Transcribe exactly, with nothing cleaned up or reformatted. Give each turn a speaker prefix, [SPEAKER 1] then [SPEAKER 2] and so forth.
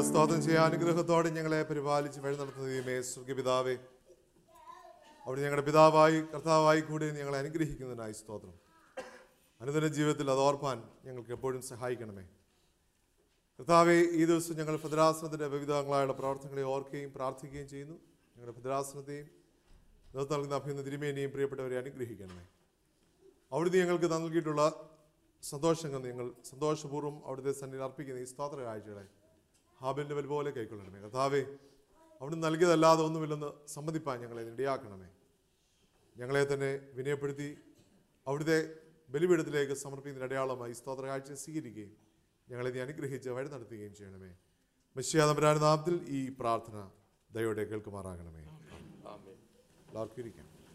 [SPEAKER 1] സ്തോത്രം ചെയ്യാൻ അനുഗ്രഹത്തോടെ ഞങ്ങളെ പരിപാലിച്ച് വഴി നടത്തുന്ന ദൈവമേ, സ്വർഗ്ഗപിതാവേ, അവിടെ ഞങ്ങളുടെ പിതാവായി കർത്താവായി കൂടി ഞങ്ങളെ അനുഗ്രഹിക്കുന്നതിനായി സ്തോത്രം. അനുദിന ജീവിതത്തിൽ അത് ഓർപ്പാൻ ഞങ്ങൾക്ക് എപ്പോഴും സഹായിക്കണമേ കർത്താവേ. ഈ ദിവസം ഞങ്ങൾ ഭദ്രാസനത്തിൻ്റെ വിവിധങ്ങളായുള്ള പ്രവർത്തനങ്ങളെ ഓർക്കുകയും പ്രാർത്ഥിക്കുകയും ചെയ്യുന്നു. ഞങ്ങളുടെ ഭദ്രാസനത്തെയും നേതൃത്വം നൽകുന്ന അഭിനന്ദ തിരുമേനിയും പ്രിയപ്പെട്ടവരെ അനുഗ്രഹിക്കണമേ. അവിടുന്ന് ഞങ്ങൾക്ക് നൽകിയിട്ടുള്ള സന്തോഷങ്ങൾ നിങ്ങൾ സന്തോഷപൂർവ്വം അവിടുത്തെ സന്നിധിയിൽ അർപ്പിക്കുന്ന ഈ സ്തോത്ര കാഴ്ചകളെ ഹാബിലിൻ്റെ വൽ പോലെ കൈക്കൊള്ളണമേ കർത്താവേ. അവിടുന്ന് നൽകിയതല്ലാതെ ഒന്നുമില്ലെന്ന് സമ്മതിപ്പാൻ ഞങ്ങളെ ഇടയാക്കണമേ. ഞങ്ങളെ തന്നെ വിനയപ്പെടുത്തി അവിടുത്തെ ബലിപീഠത്തിലേക്ക് സമർപ്പിക്കുന്ന അടയാളമായി സ്തോത്ര കാഴ്ച സ്വീകരിക്കുകയും ഞങ്ങളെ നീ അനുഗ്രഹിച്ച് വഴി നടത്തുകയും ചെയ്യണമേ. മെശിയാ തമ്പുരാന്റെ നാമത്തിൽ ഈ പ്രാർത്ഥന ദയയോടെ കേൾക്കുമാറാകണമേ. എല്ലാവർക്കും ഇരിക്കാം.